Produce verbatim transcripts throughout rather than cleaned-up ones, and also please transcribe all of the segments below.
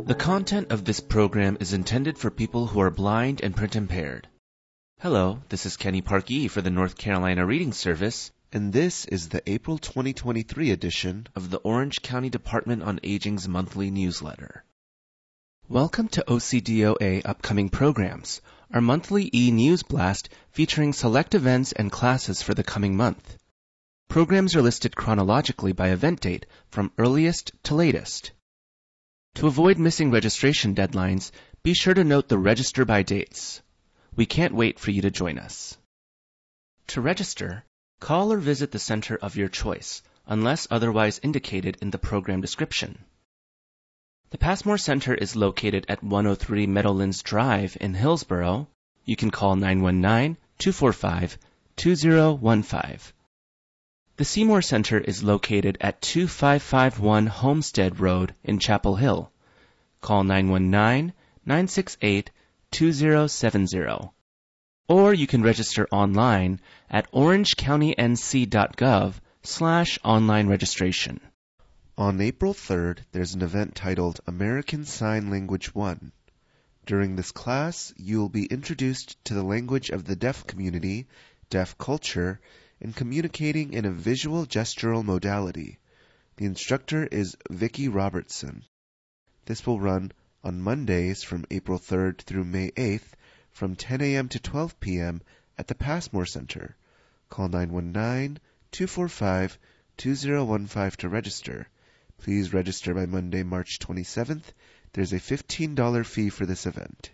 The content of this program is intended for people who are blind and print impaired. Hello, this is Kenny Parkee for the North Carolina Reading Service, and this is the April twenty twenty-three edition of the Orange County Department on Aging's monthly newsletter. Welcome to O C D O A Upcoming Programs, our monthly e-news blast featuring select events and classes for the coming month. Programs are listed chronologically by event date from earliest to latest. To avoid missing registration deadlines, be sure to note the register by dates. We can't wait for you to join us. To register, call or visit the center of your choice, unless otherwise indicated in the program description. The Passmore Center is located at one oh three Meadowlands Drive in Hillsborough. You can call nine one nine, two four five, two zero one five. The Seymour Center is located at two five five one Homestead Road in Chapel Hill. Call nine one nine, nine six eight, two zero seven zero. Or you can register online at orangecounty.nc.gov slash online registration. On April third, there's an event titled American Sign Language one. During this class, you will be introduced to the language of the deaf community, deaf culture, and communicating in a visual gestural modality. The instructor is Vicki Robertson. This will run on Mondays from April third through May eighth from ten a.m. to twelve p.m. at the Passmore Center. Call nine one nine, two four five, two zero one five to register. Please register by Monday, March twenty-seventh. There's a fifteen dollars fee for this event.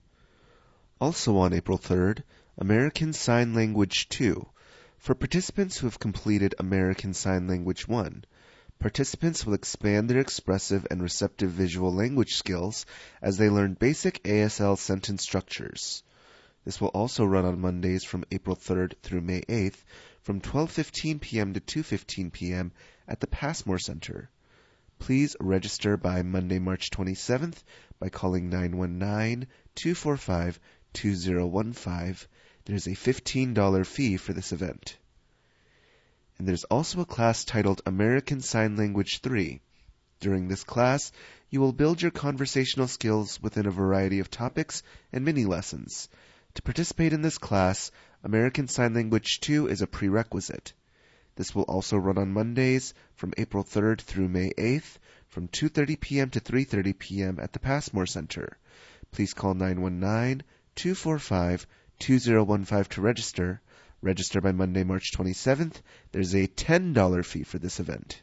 Also on April third, American Sign Language two. For participants who have completed American Sign Language one, participants will expand their expressive and receptive visual language skills as they learn basic A S L sentence structures. This will also run on Mondays from April third through May eighth from twelve fifteen p.m. to two fifteen p.m. at the Passmore Center. Please register by Monday, March twenty-seventh by calling nine one nine, two four five, two zero one five. There's a fifteen dollars fee for this event. And there's also a class titled American Sign Language three. During this class, you will build your conversational skills within a variety of topics and mini-lessons. To participate in this class, American Sign Language two is a prerequisite. This will also run on Mondays from April third through May eighth from two thirty p.m. to three thirty p.m. at the Passmore Center. Please call nine one nine, two four five, two zero one five to register. Register by Monday, March twenty-seventh. There's a ten dollars fee for this event.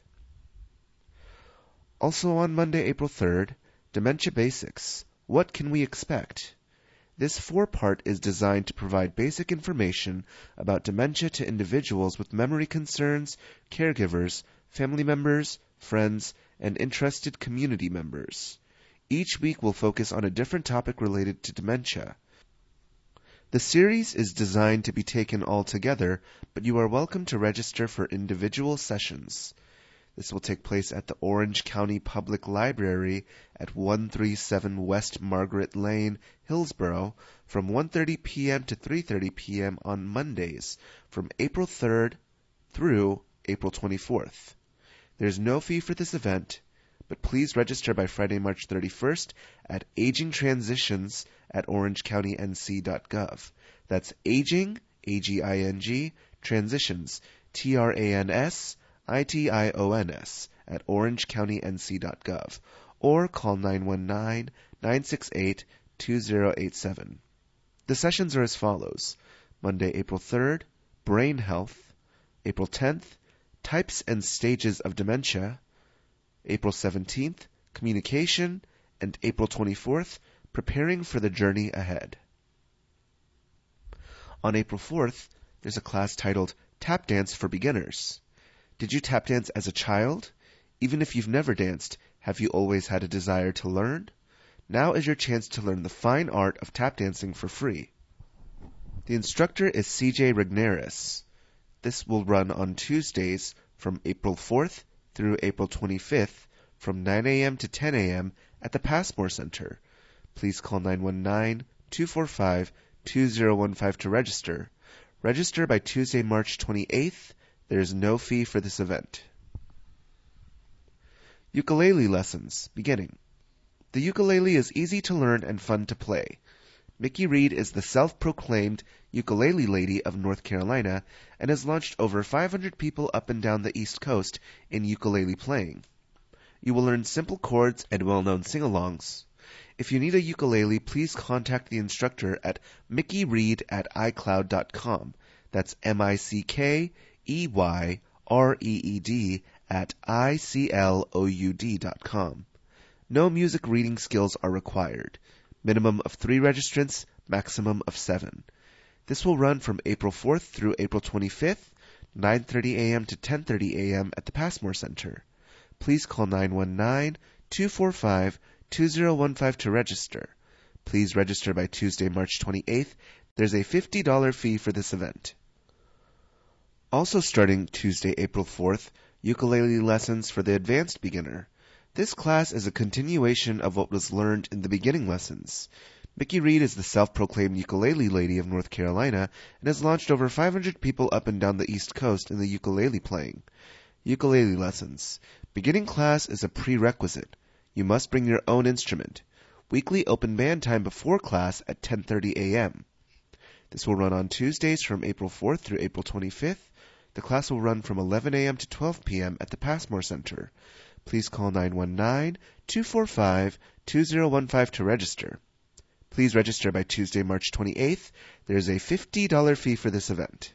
Also on Monday, April third, Dementia Basics. What can we expect? This four-part is designed to provide basic information about dementia to individuals with memory concerns, caregivers, family members, friends, and interested community members. Each week will focus on a different topic related to dementia. The series is designed to be taken all together, but you are welcome to register for individual sessions. This will take place at the Orange County Public Library at one thirty-seven West Margaret Lane, Hillsborough, from one thirty p.m. to three thirty p.m. on Mondays, from April third through April twenty-fourth. There's no fee for this event, but please register by Friday, March thirty-first at Aging Transitions at orangecounty.nc.gov. That's Aging, A G I N G, Transitions, T R A N S, I T I O N S, at orangecounty.nc.gov, or call nine one nine, nine six eight, two zero eight seven. The sessions are as follows. Monday, April third, Brain Health. April tenth, Types and Stages of Dementia. April seventeenth, Communication, and April twenty-fourth, Preparing for the Journey Ahead. On April fourth, there's a class titled Tap Dance for Beginners. Did you tap dance as a child? Even if you've never danced, have you always had a desire to learn? Now is your chance to learn the fine art of tap dancing for free. The instructor is C J Rigneris. This will run on Tuesdays from April fourth through April twenty-fifth from nine a.m. to ten a.m. at the Passmore Center. Please call nine one nine, two four five, two zero one five to register. Register by Tuesday, March twenty-eighth. There is no fee for this event. Ukulele lessons, beginning. The ukulele is easy to learn and fun to play. Mickey Reed is the self-proclaimed ukulele lady of North Carolina and has launched over five hundred people up and down the East Coast in ukulele playing. You will learn simple chords and well-known sing-alongs. If you need a ukulele, please contact the instructor at mickey reed at i cloud dot com. That's M I C K E Y R E E D at I C L O U D dot com. No music reading skills are required. Minimum of three registrants, maximum of seven. This will run from April fourth through April twenty-fifth, nine thirty a.m. to ten thirty a.m. at the Passmore Center. Please call nine one nine, two four five, two zero one five to register. Please register by Tuesday, March twenty-eighth. There's a fifty dollars fee for this event. Also starting Tuesday, April fourth, ukulele lessons for the advanced beginner. This class is a continuation of what was learned in the beginning lessons. Mickey Reed is the self-proclaimed ukulele lady of North Carolina and has launched over five hundred people up and down the East Coast in the ukulele playing. Ukulele lessons. Beginning class is a prerequisite. You must bring your own instrument. Weekly open band time before class at ten thirty a.m. This will run on Tuesdays from April fourth through April twenty-fifth. The class will run from eleven a.m. to twelve p.m. at the Passmore Center. Please call nine one nine, two four five, two zero one five to register. Please register by Tuesday, March twenty-eighth. There is a fifty dollars fee for this event.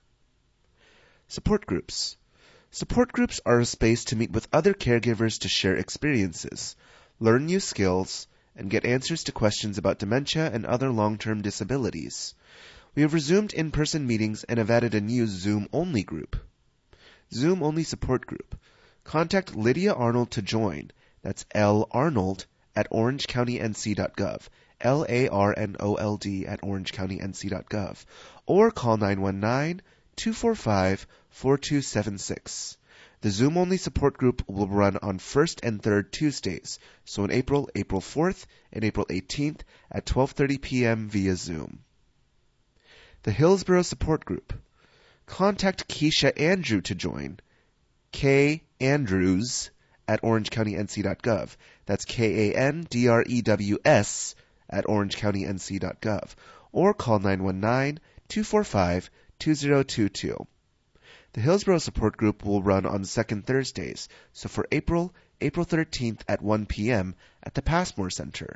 Support groups. Support groups are a space to meet with other caregivers to share experiences, learn new skills, and get answers to questions about dementia and other long-term disabilities. We have resumed in-person meetings and have added a new Zoom-only group. Zoom-only support group. Contact Lydia Arnold to join. That's L Arnold at orange county n c dot gov. L A R N O L D at orange county n c dot gov. Or call nine one nine, two four five, four two seven six. The Zoom-only support group will run on first and third Tuesdays, so in April, April fourth, and April eighteenth at twelve thirty p.m. via Zoom. The Hillsborough Support Group. Contact Keisha Andrew to join. K Andrews at orange county n c dot gov. That's K A N D R E W S at orange county n c dot gov. Or call nine one nine, two four five, two zero two two. The Hillsborough Support Group will run on second Thursdays, so for April, April thirteenth at one p.m. at the Passmore Center.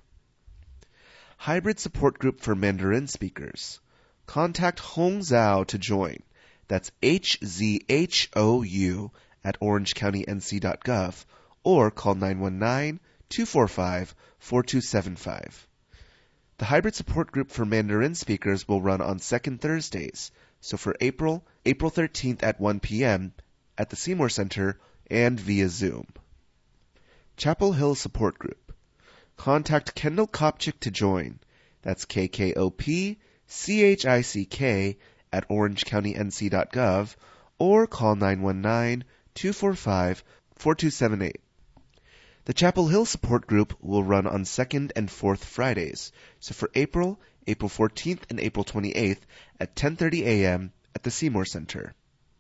Hybrid Support Group for Mandarin Speakers. Contact Hong Zhao to join. That's H Z H O U at orange county n c dot gov, or call nine one nine, two four five, four two seven five. The Hybrid Support Group for Mandarin Speakers will run on second Thursdays, so for April, April thirteenth at one p.m. at the Seymour Center and via Zoom. Chapel Hill Support Group. Contact Kendall Kopchick to join. That's K K O P C H I C K at orange county n c dot gov, or call nine one nine, two four five, four two seven eight. The Chapel Hill Support Group will run on second and fourth Fridays, so for April, April fourteenth and April twenty-eighth at ten thirty a.m. at the Seymour Center.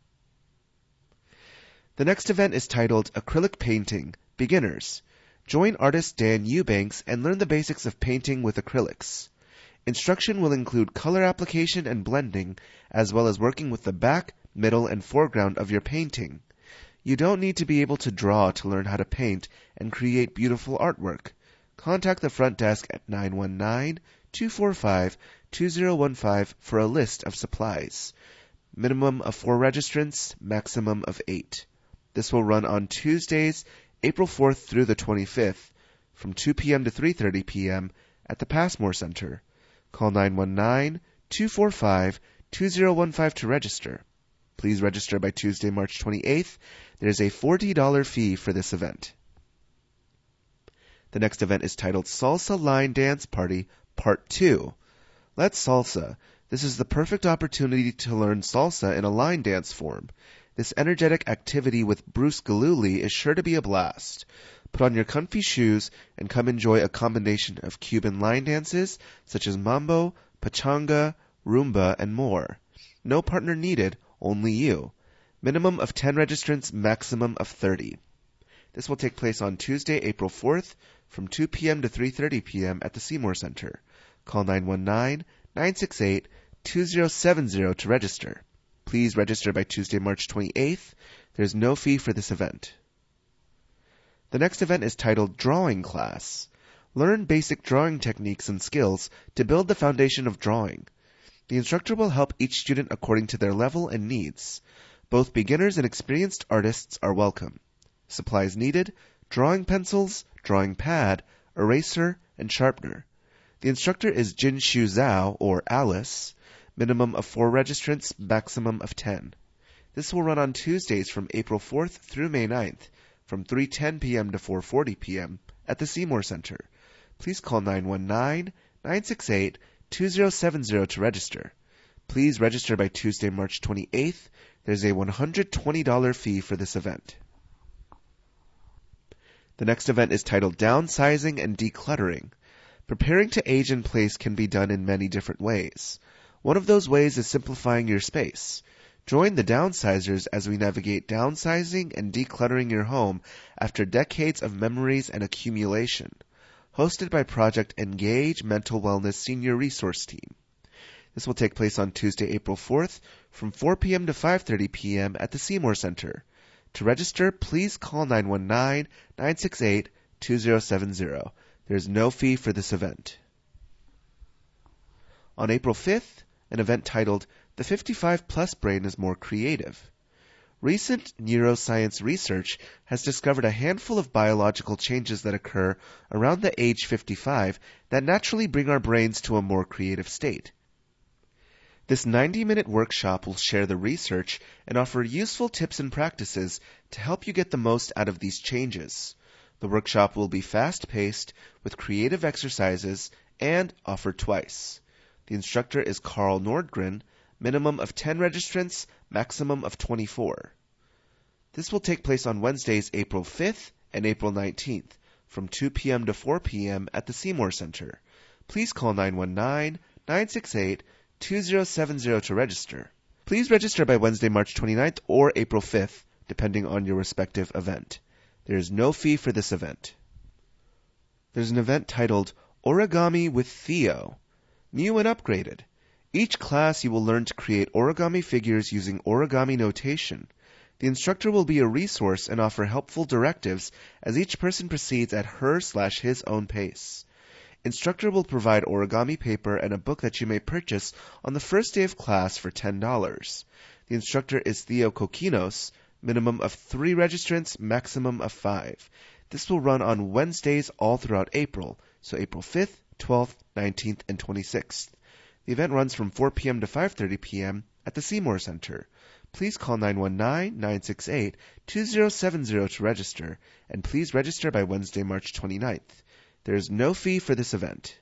The next event is titled Acrylic Painting, Beginners. Join artist Dan Eubanks and learn the basics of painting with acrylics. Instruction will include color application and blending, as well as working with the back, middle, and foreground of your painting. You don't need to be able to draw to learn how to paint and create beautiful artwork. Contact the front desk at nine one nine, two four five, two zero one five for a list of supplies. Minimum of four registrants, maximum of eight. This will run on Tuesdays, April fourth through the twenty-fifth, from two p.m. to three thirty p.m. at the Passmore Center. Call nine one nine, two four five, two zero one five to register. Please register by Tuesday, March twenty-eighth. There is a forty dollars fee for this event. The next event is titled Salsa Line Dance Party, Part two. Let's Salsa. This is the perfect opportunity to learn salsa in a line dance form. This energetic activity with Bruce Galuli is sure to be a blast. Put on your comfy shoes and come enjoy a combination of Cuban line dances such as mambo, pachanga, rumba, and more. No partner needed, only you. Minimum of ten registrants, maximum of thirty. This will take place on Tuesday, April fourth, from two p.m. to three thirty p.m. at the Seymour Center. Call nine one nine, nine six eight, two zero seven zero to register. Please register by Tuesday, March twenty-eighth. There's no fee for this event. The next event is titled Drawing Class. Learn basic drawing techniques and skills to build the foundation of drawing. The instructor will help each student according to their level and needs. Both beginners and experienced artists are welcome. Supplies needed: drawing pencils, drawing pad, eraser, and sharpener. The instructor is Jin Shu Zhao, or Alice. Minimum of four registrants, maximum of ten. This will run on Tuesdays from April fourth through May ninth, from three ten p.m. to four forty p.m. at the Seymour Center. Please call nine one nine, nine six eight, two zero seven zero to register. Please register by Tuesday, March twenty-eighth. There's a one hundred twenty dollars fee for this event. The next event is titled Downsizing and Decluttering. Preparing to age in place can be done in many different ways. One of those ways is simplifying your space. Join the downsizers as we navigate downsizing and decluttering your home after decades of memories and accumulation. Hosted by Project Engage Mental Wellness Senior Resource Team. This will take place on Tuesday, April fourth, from four p.m. to five thirty p.m. at the Seymour Center. To register, please call nine one nine, nine six eight, two zero seven zero. There is no fee for this event. On April fifth, an event titled The fifty-five plus Brain is More Creative. Recent neuroscience research has discovered a handful of biological changes that occur around the age fifty-five that naturally bring our brains to a more creative state. This ninety-minute workshop will share the research and offer useful tips and practices to help you get the most out of these changes. The workshop will be fast-paced with creative exercises and offered twice. The instructor is Carl Nordgren. Minimum of ten registrants, maximum of twenty-four. This will take place on Wednesdays, April fifth and April nineteenth, from two p.m. to four p.m. at the Seymour Center. Please call nine one nine, nine six eight, two zero seven zero to register. Please register by Wednesday, March twenty-ninth or April fifth, depending on your respective event. There is no fee for this event. There's an event titled Origami with Theo. New and upgraded. Each class you will learn to create origami figures using origami notation. The instructor will be a resource and offer helpful directives as each person proceeds at her slash his own pace. Instructor will provide origami paper and a book that you may purchase on the first day of class for ten dollars. The instructor is Theo Kokinos. Minimum of three registrants, maximum of five. This will run on Wednesdays all throughout April, so April fifth, twelfth, nineteenth, and twenty-sixth. The event runs from four p.m. to five thirty p.m. at the Seymour Center. Please call nine one nine, nine six eight, two zero seven zero to register, and please register by Wednesday, March twenty-ninth. There is no fee for this event.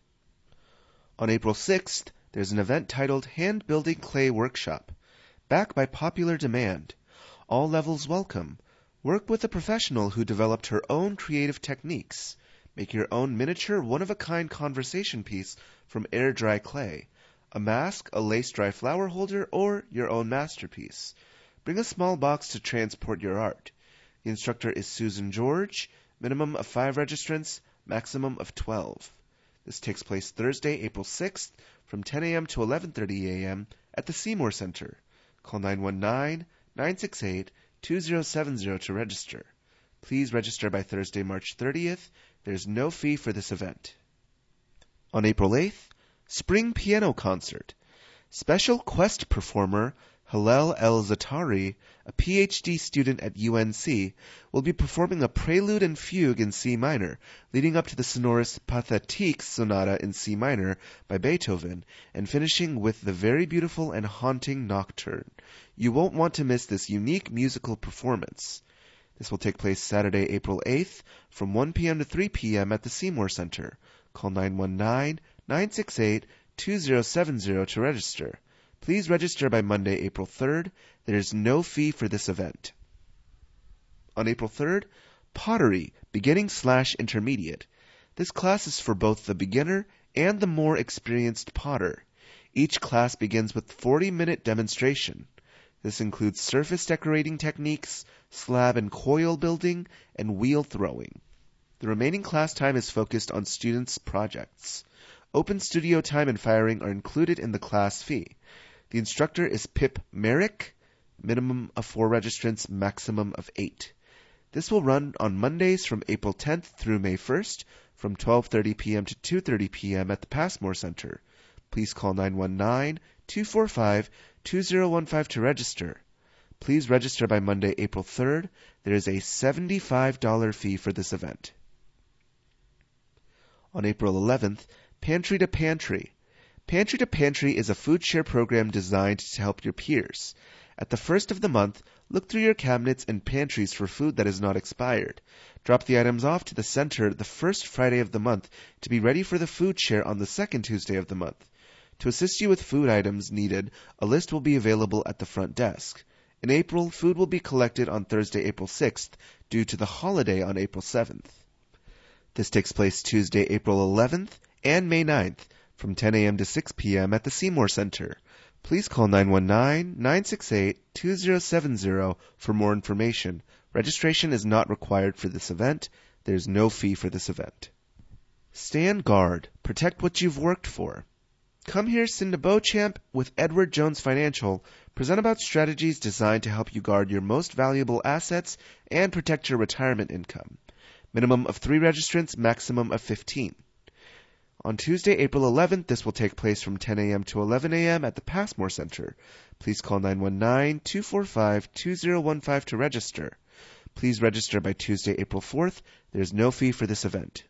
On April sixth, there's an event titled Hand Building Clay Workshop. Back by popular demand. All levels welcome. Work with a professional who developed her own creative techniques. Make your own miniature one-of-a-kind conversation piece from air-dry clay. A mask, a lace-dry flower holder, or your own masterpiece. Bring a small box to transport your art. The instructor is Susan George. Minimum of five registrants, maximum of twelve. This takes place Thursday, April sixth, from ten a.m. to eleven thirty a.m. at the Seymour Center. Call nine one nine, nine six eight, two zero seven zero to register. Please register by Thursday, March thirtieth. There's no fee for this event. On April eighth, Spring Piano Concert. Special Quest performer Hillel El-Zatari, a P H D student at U N C, will be performing a prelude and fugue in C minor, leading up to the sonorous Pathétique Sonata in C minor by Beethoven, and finishing with the very beautiful and haunting Nocturne. You won't want to miss this unique musical performance. This will take place Saturday, April eighth, from one p.m. to three p.m. at the Seymour Center. Call nine one nine, nine six eight, two zero seven zero to register. Please register by Monday, April third. There is no fee for this event. On April third, Pottery, Beginning slash Intermediate. This class is for both the beginner and the more experienced potter. Each class begins with forty-minute demonstration. This includes surface decorating techniques, slab and coil building, and wheel throwing. The remaining class time is focused on students' projects. Open studio time and firing are included in the class fee. The instructor is Pip Merrick, minimum of four registrants, maximum of eight. This will run on Mondays from April tenth through May first from twelve thirty p.m. to two thirty p.m. at the Passmore Center. Please call nine one nine, two four five, two zero one five to register. Please register by Monday, April third. There is a seventy-five dollars fee for this event. On April eleventh, Pantry to Pantry. Pantry to Pantry is a food share program designed to help your peers. At the first of the month, look through your cabinets and pantries for food that is not expired. Drop the items off to the center the first Friday of the month to be ready for the food share on the second Tuesday of the month. To assist you with food items needed, a list will be available at the front desk. In April, food will be collected on Thursday, April sixth, due to the holiday on April seventh. This takes place Tuesday, April eleventh and May ninth from ten a.m. to six p.m. at the Seymour Center. Please call nine one nine, nine six eight, two zero seven zero for more information. Registration is not required for this event. There is no fee for this event. Stand guard. Protect what you've worked for. Come here, Cinda Beauchamp with Edward Jones Financial, present about strategies designed to help you guard your most valuable assets and protect your retirement income. Minimum of three registrants, maximum of fifteen. On Tuesday, April eleventh, this will take place from ten a.m. to eleven a.m. at the Passmore Center. Please call nine one nine, two four five, two zero one five to register. Please register by Tuesday, April fourth. There is no fee for this event.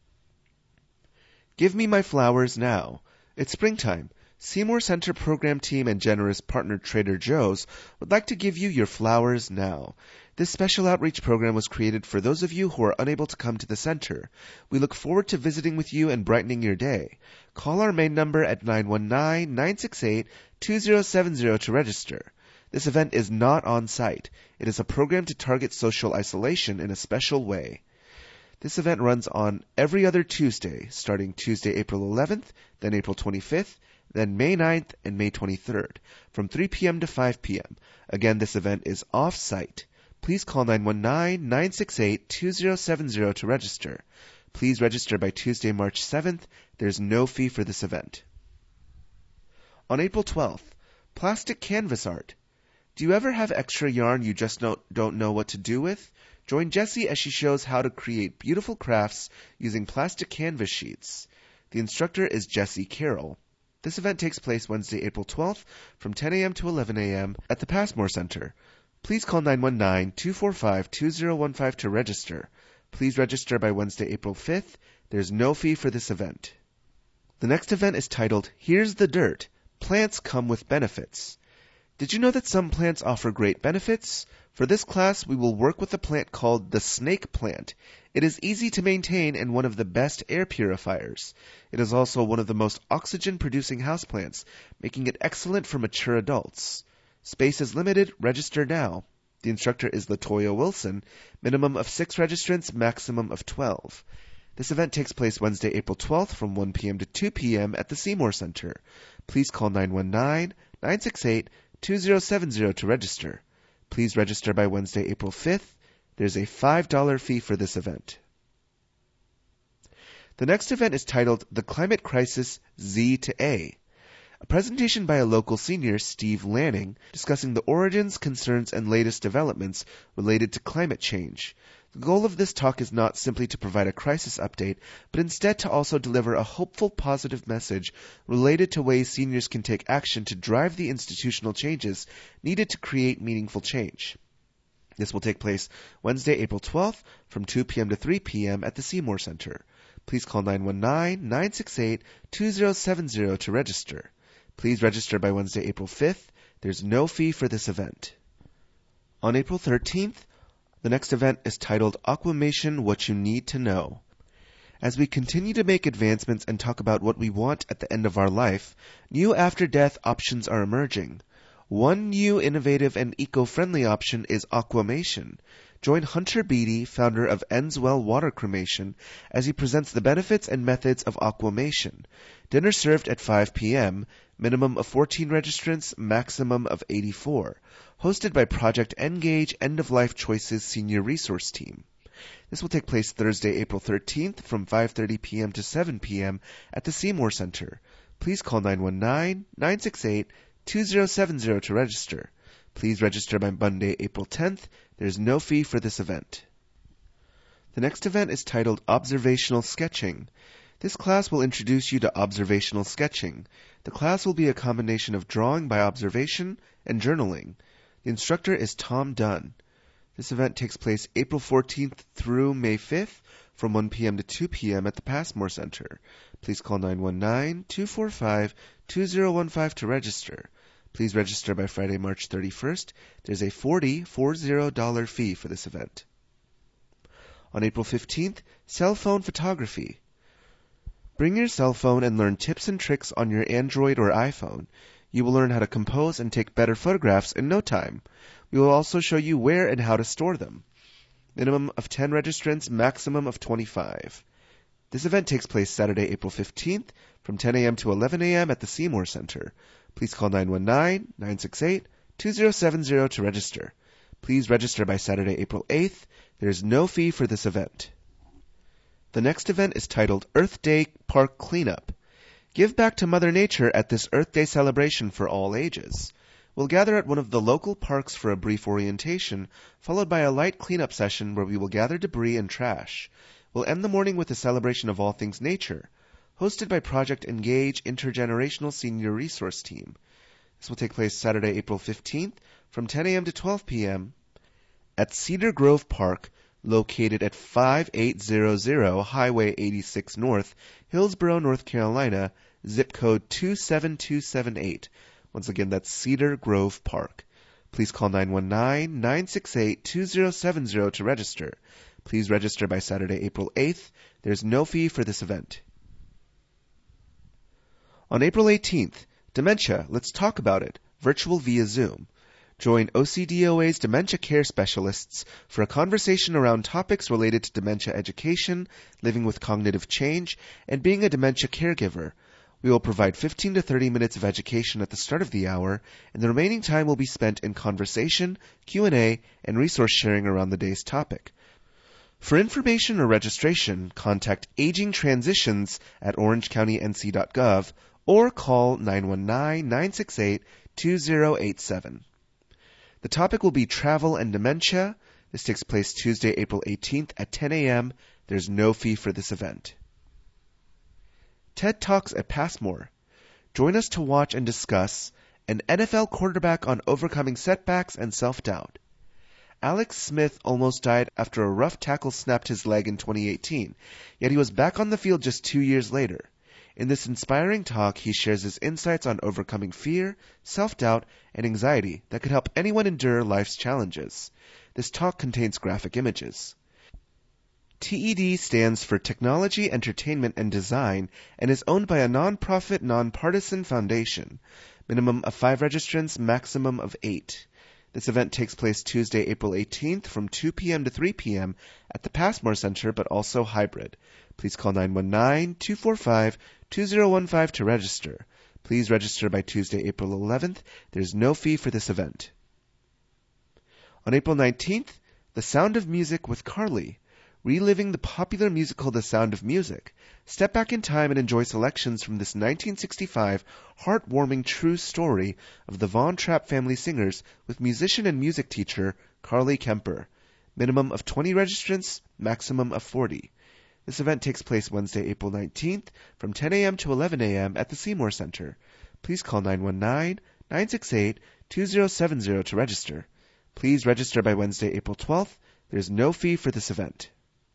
Give me my flowers now. It's springtime. Seymour Center program team and generous partner Trader Joe's would like to give you your flowers now. This special outreach program was created for those of you who are unable to come to the center. We look forward to visiting with you and brightening your day. Call our main number at nine one nine, nine six eight, two zero seven zero to register. This event is not on site. It is a program to target social isolation in a special way. This event runs on every other Tuesday, starting Tuesday, April eleventh, then April twenty-fifth, then May ninth and May twenty-third, from three p.m. to five p.m. Again, this event is off-site. Please call nine one nine, nine six eight, two zero seven zero to register. Please register by Tuesday, March seventh. There's no fee for this event. On April twelfth, plastic canvas art. Do you ever have extra yarn you just don't, don't know what to do with? Join Jessie as she shows how to create beautiful crafts using plastic canvas sheets. The instructor is Jessie Carroll. This event takes place Wednesday, April twelfth from ten a.m. to eleven a.m. at the Passmore Center. Please call nine one nine, two four five, two zero one five to register. Please register by Wednesday, April fifth. There's no fee for this event. The next event is titled, Here's the Dirt. Plants Come with Benefits. Did you know that some plants offer great benefits? For this class, we will work with a plant called the snake plant. It is easy to maintain and one of the best air purifiers. It is also one of the most oxygen-producing houseplants, making it excellent for mature adults. Space is limited. Register now. The instructor is Latoya Wilson. Minimum of six registrants, maximum of twelve. This event takes place Wednesday, April twelfth from one p.m. to two p.m. at the Seymour Center. Please call nine one nine, nine six eight, two zero seven zero to register. Please register by Wednesday, April fifth. There's a five dollars fee for this event. The next event is titled The Climate Crisis Z to A. A presentation by a local senior, Steve Lanning, discussing the origins, concerns, and latest developments related to climate change. The goal of this talk is not simply to provide a crisis update, but instead to also deliver a hopeful, positive message related to ways seniors can take action to drive the institutional changes needed to create meaningful change. This will take place Wednesday, April twelfth from two p.m. to three p.m. at the Seymour Center. Please call nine one nine, nine six eight, two zero seven zero to register. Please register by Wednesday, April fifth. There's no fee for this event. On April thirteenth, the next event is titled Aquamation What You Need to Know. As we continue to make advancements and talk about what we want at the end of our life, new after-death options are emerging. One new innovative and eco-friendly option is aquamation. Join Hunter Beatty, founder of Enswell Water Cremation, as he presents the benefits and methods of aquamation. Dinner served at five p.m., minimum of fourteen registrants, maximum of eighty-four. Hosted by Project Engage End-of-Life Choices Senior Resource Team. This will take place Thursday, April thirteenth from five thirty p.m. to seven p.m. at the Seymour Center. Please call nine one nine, nine six eight, two zero seven zero to register. Please register by Monday, April tenth. There is no fee for this event. The next event is titled Observational Sketching. This class will introduce you to observational sketching. The class will be a combination of drawing by observation and journaling. The instructor is Tom Dunn. This event takes place April fourteenth through May fifth from one p.m. to two p.m. at the Passmore Center. Please call nine one nine, two four five, two zero one five to register. Please register by Friday, March thirty-first. There's a forty dollars fee for this event. On April fifteenth, cell phone photography. Bring your cell phone and learn tips and tricks on your Android or iPhone. You will learn how to compose and take better photographs in no time. We will also show you where and how to store them. Minimum of ten registrants, maximum of twenty-five. This event takes place Saturday, April fifteenth from ten a.m. to eleven a.m. at the Seymour Center. Please call nine one nine, nine six eight, two zero seven zero to register. Please register by Saturday, April eighth. There is no fee for this event. The next event is titled Earth Day Park Cleanup. Give back to Mother Nature at this Earth Day celebration for all ages. We'll gather at one of the local parks for a brief orientation, followed by a light cleanup session where we will gather debris and trash. We'll end the morning with a celebration of all things nature, hosted by Project Engage Intergenerational Senior Resource Team. This will take place Saturday, April fifteenth from ten a.m. to twelve p.m. at Cedar Grove Park, located at fifty-eight hundred Highway eighty-six North, Hillsborough, North Carolina, zip code two seven two seven eight. Once again, that's Cedar Grove Park. Please call nine one nine, nine six eight, two zero seven zero to register. Please register by Saturday, April eighth. There's no fee for this event. On April eighteenth, Dementia, Let's Talk About It, virtual via Zoom. Join O C D O A's dementia care specialists for a conversation around topics related to dementia education, living with cognitive change, and being a dementia caregiver. We will provide fifteen to thirty minutes of education at the start of the hour, and the remaining time will be spent in conversation, Q and A, and resource sharing around the day's topic. For information or registration, contact Aging Transitions at orange county n c dot gov or call nine one nine, nine six eight, two zero eight seven. The topic will be travel and dementia. This takes place Tuesday, April eighteenth at ten a.m. There's no fee for this event. TED Talks at Passmore. Join us to watch and discuss an N F L quarterback on overcoming setbacks and self-doubt. Alex Smith almost died after a rough tackle snapped his leg in twenty eighteen, yet he was back on the field just two years later. In this inspiring talk, he shares his insights on overcoming fear, self-doubt, and anxiety that could help anyone endure life's challenges. This talk contains graphic images. T E D stands for Technology, Entertainment, and Design and is owned by a non-profit, non-partisan foundation. Minimum of five registrants, maximum of eight. This event takes place Tuesday, April eighteenth from two p.m. to three p.m. at the Passmore Center, but also hybrid. Please call nine one nine, two four five, two zero one five to register. Please register by Tuesday, April eleventh. There's no fee for this event. On April nineteenth, The Sound of Music with Carly. Reliving the popular musical The Sound of Music. Step back in time and enjoy selections from this nineteen sixty-five heartwarming true story of the Von Trapp family singers with musician and music teacher Carly Kemper. Minimum of twenty registrants, maximum of forty. This event takes place Wednesday, April nineteenth from ten a.m. to eleven a.m. at the Seymour Center. Please call nine one nine, nine six eight, two zero seven zero to register. Please register by Wednesday, April twelfth. There is no fee for this event.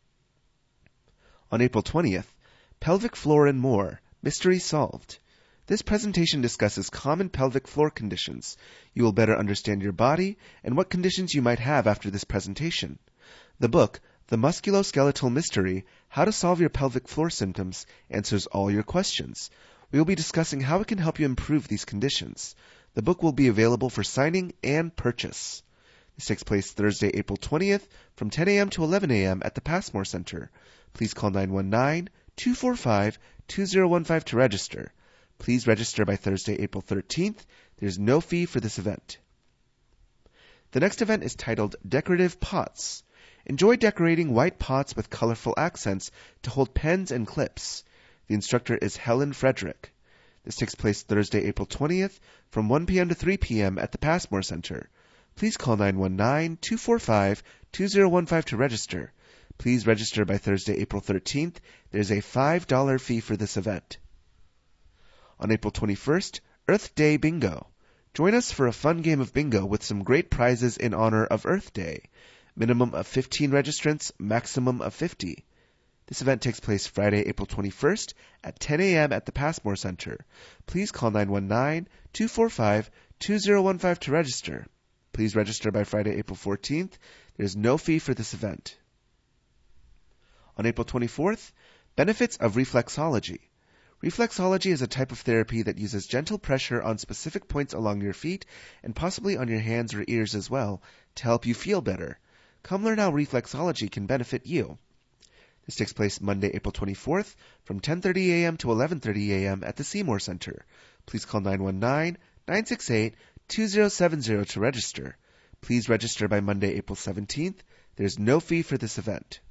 On April twentieth, Pelvic Floor and More, Mystery Solved. This presentation discusses common pelvic floor conditions. You will better understand your body and what conditions you might have after this presentation. The book, The Musculoskeletal Mystery, How to Solve Your Pelvic Floor Symptoms, answers all your questions. We will be discussing how it can help you improve these conditions. The book will be available for signing and purchase. This takes place Thursday, April twentieth from ten a.m. to eleven a.m. at the Passmore Center. Please call nine one nine, two four five, two zero one five to register. Please register by Thursday, April thirteenth. There's no fee for this event. The next event is titled Decorative Pots. Enjoy decorating white pots with colorful accents to hold pens and clips. The instructor is Helen Frederick. This takes place Thursday, April twentieth from one p.m. to three p.m. at the Passmore Center. Please call nine one nine, two four five, two zero one five to register. Please register by Thursday, April thirteenth. There's a five dollars fee for this event. On April twenty-first, Earth Day Bingo. Join us for a fun game of bingo with some great prizes in honor of Earth Day. Minimum of fifteen registrants, maximum of fifty. This event takes place Friday, April twenty-first at ten a.m. at the Passmore Center. Please call nine one nine, two four five, two zero one five to register. Please register by Friday, April fourteenth. There's no fee for this event. On April twenty-fourth, Benefits of Reflexology. Reflexology is a type of therapy that uses gentle pressure on specific points along your feet and possibly on your hands or ears as well to help you feel better. Come learn how reflexology can benefit you. This takes place Monday, April twenty-fourth from ten thirty a.m. to eleven thirty a.m. at the Seymour Center. Please call nine one nine, nine six eight, two zero seven zero to register. Please register by Monday, April seventeenth. There's no fee for this event.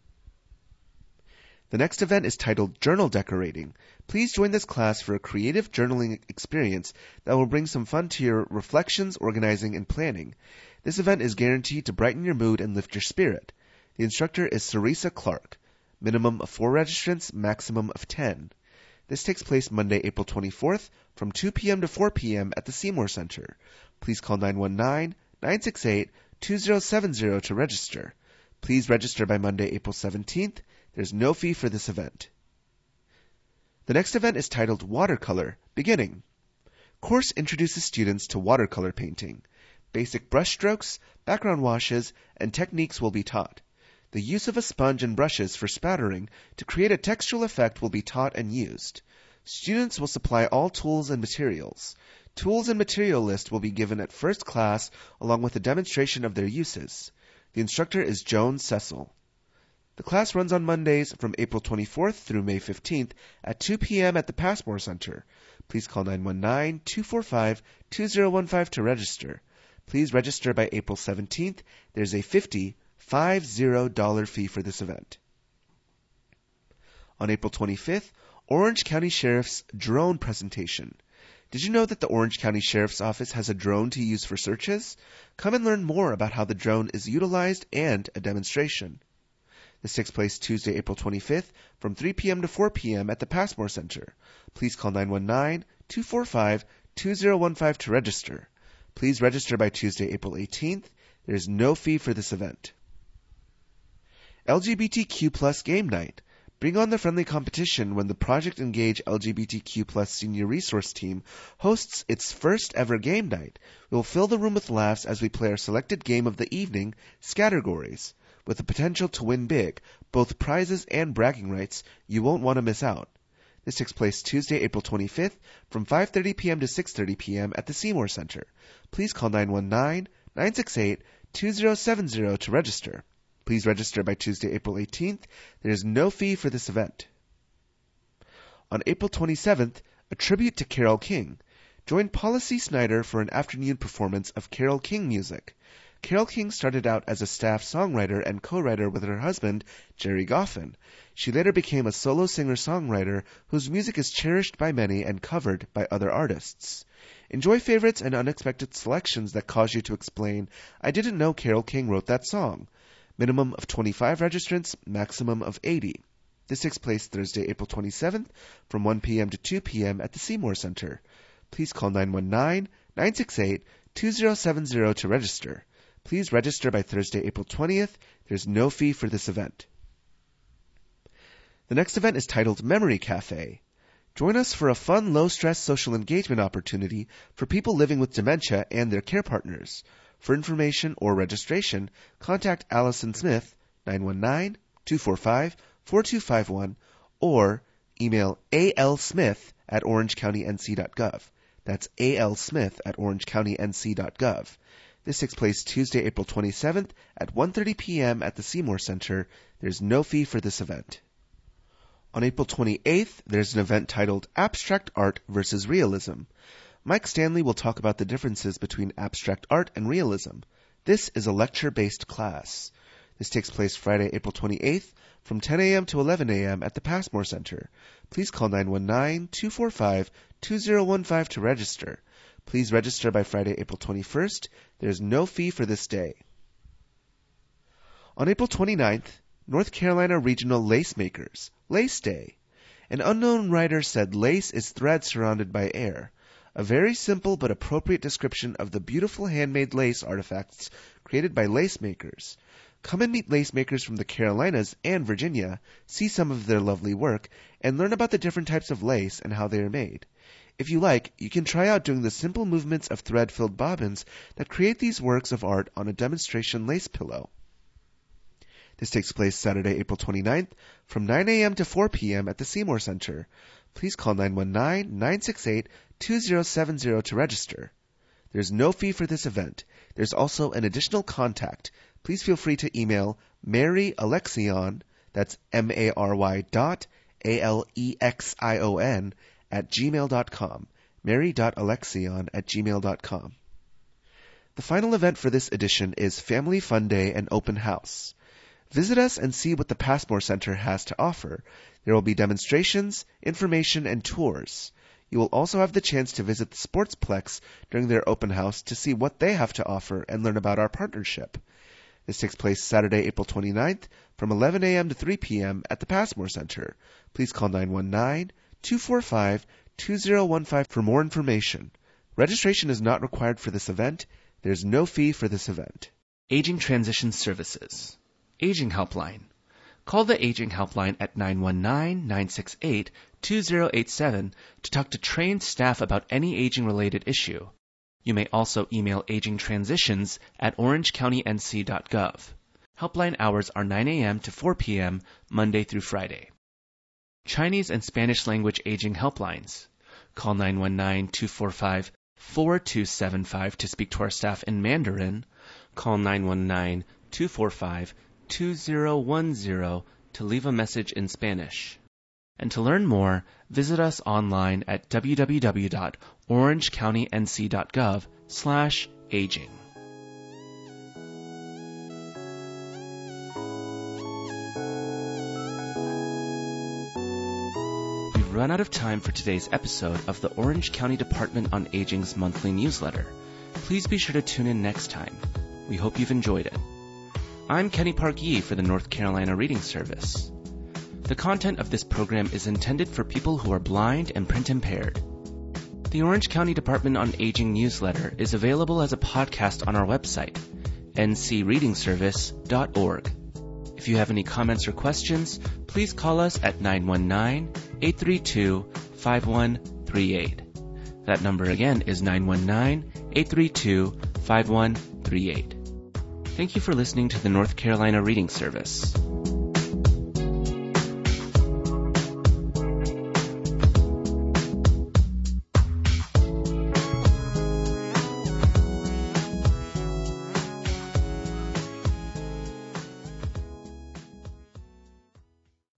The next event is titled Journal Decorating. Please join this class for a creative journaling experience that will bring some fun to your reflections, organizing, and planning. This event is guaranteed to brighten your mood and lift your spirit. The instructor is Sarisa Clark. Minimum of four registrants, maximum of ten. This takes place Monday, April twenty-fourth from two p.m. to four p.m. at the Seymour Center. Please call nine one nine, nine six eight, two zero seven zero to register. Please register by Monday, April seventeenth. There's no fee for this event. The next event is titled Watercolor Beginning. Course introduces students to watercolor painting. Basic brush strokes, background washes, and techniques will be taught. The use of a sponge and brushes for spattering to create a textural effect will be taught and used. Students will supply all tools and materials. Tools and material list will be given at first class along with a demonstration of their uses. The instructor is Joan Cecil. The class runs on Mondays from April twenty-fourth through May fifteenth at two p.m. at the Passmore Center. Please call nine one nine, two four five, two zero one five to register. Please register by April seventeenth. There's a fifty dollars fee for this event. On April twenty-fifth, Orange County Sheriff's Drone Presentation. Did you know that the Orange County Sheriff's Office has a drone to use for searches? Come and learn more about how the drone is utilized and a demonstration. This takes place Tuesday, April twenty-fifth from three p.m. to four p.m. at the Passmore Center. Please call nine one nine, two four five, two zero one five to register. Please register by Tuesday, April eighteenth. There is no fee for this event. L G B T Q plus Game Night. Bring on the friendly competition when the Project Engage L G B T Q plus Senior Resource Team hosts its first ever game night. We will fill the room with laughs as we play our selected game of the evening, Scattergories. With the potential to win big, both prizes and bragging rights, you won't want to miss out. This takes place Tuesday, April twenty-fifth from five thirty p.m. to six thirty p.m. at the Seymour Center. Please call nine one nine, nine six eight, two zero seven zero to register. Please register by Tuesday, April eighteenth. There is no fee for this event. On April twenty-seventh, a tribute to Carole King. Join Paula C. Snyder for an afternoon performance of Carole King music. Carole King started out as a staff songwriter and co-writer with her husband, Jerry Goffin. She later became a solo singer-songwriter whose music is cherished by many and covered by other artists. Enjoy favorites and unexpected selections that cause you to explain, "I didn't know Carole King wrote that song." Minimum of twenty-five registrants, maximum of eighty. This takes place Thursday, April twenty-seventh from one p.m. to two p.m. at the Seymour Center. Please call nine one nine, nine six eight, two zero seven zero to register. Please register by Thursday, April twentieth. There's no fee for this event. The next event is titled Memory Cafe. Join us for a fun, low-stress social engagement opportunity for people living with dementia and their care partners. For information or registration, contact Allison Smith, nine one nine, two four five, four two five one, or email alsmith at orange county n c dot gov. That's A L Smith at orange county n c dot gov. This takes place Tuesday, April twenty-seventh at one thirty p.m. at the Seymour Center. There's no fee for this event. On April twenty-eighth, there's an event titled Abstract Art versus Realism. Mike Stanley will talk about the differences between abstract art and realism. This is a lecture-based class. This takes place Friday, April twenty-eighth from ten a.m. to eleven a.m. at the Passmore Center. Please call nine one nine, two four five, two zero one five to register. Please register by Friday, April twenty-first. There's no fee for this day. On April twenty-ninth, North Carolina Regional Lace Makers, Lace Day. An unknown writer said lace is thread surrounded by air. A very simple but appropriate description of the beautiful handmade lace artifacts created by lace makers. Come and meet lace makers from the Carolinas and Virginia, see some of their lovely work, and learn about the different types of lace and how they are made. If you like, you can try out doing the simple movements of thread-filled bobbins that create these works of art on a demonstration lace pillow. This takes place Saturday, April twenty-ninth from nine a.m. to four p.m. at the Seymour Center. Please call nine one nine, nine six eight, two zero seven zero to register. There's no fee for this event. There's also an additional contact. Please feel free to email Mary Alexion, that's M A R Y dot A L E X I O N, at gmail dot com, mary.alexion at gmail dot com. The final event for this edition is Family Fun Day and Open House. Visit us and see what the Passmore Center has to offer. There will be demonstrations, information, and tours. You will also have the chance to visit the Sportsplex during their open house to see what they have to offer and learn about our partnership. This takes place Saturday, April twenty-ninth from eleven a.m. to three p.m. at the Passmore Center. Please call nine one nine, two four five, two zero one five for more information. Registration is not required for this event. There's no fee for this event. Aging Transition Services. Aging Helpline. Call the Aging Helpline at nine one nine, nine six eight, two zero eight seven to talk to trained staff about any aging-related issue. You may also email aging transitions at orange county n c dot gov. Helpline hours are nine a.m. to four p.m. Monday through Friday. Chinese and Spanish language aging helplines. Call nine one nine, two four five, four two seven five to speak to our staff in Mandarin. Call nine one nine, two four five, two zero one zero to leave a message in Spanish. And to learn more, visit us online at w w w dot orange county n c dot gov slash aging. We've run out of time for today's episode of the Orange County Department on Aging's monthly newsletter. Please be sure to tune in next time. We hope you've enjoyed it. I'm Kenny Park Yee for the North Carolina Reading Service. The content of this program is intended for people who are blind and print impaired. The Orange County Department on Aging newsletter is available as a podcast on our website, n c reading service dot org. If you have any comments or questions, please call us at nine one nine, eight three two, five one three eight. That number again is nine one nine, eight three two, five one three eight. Thank you for listening to the North Carolina Reading Service.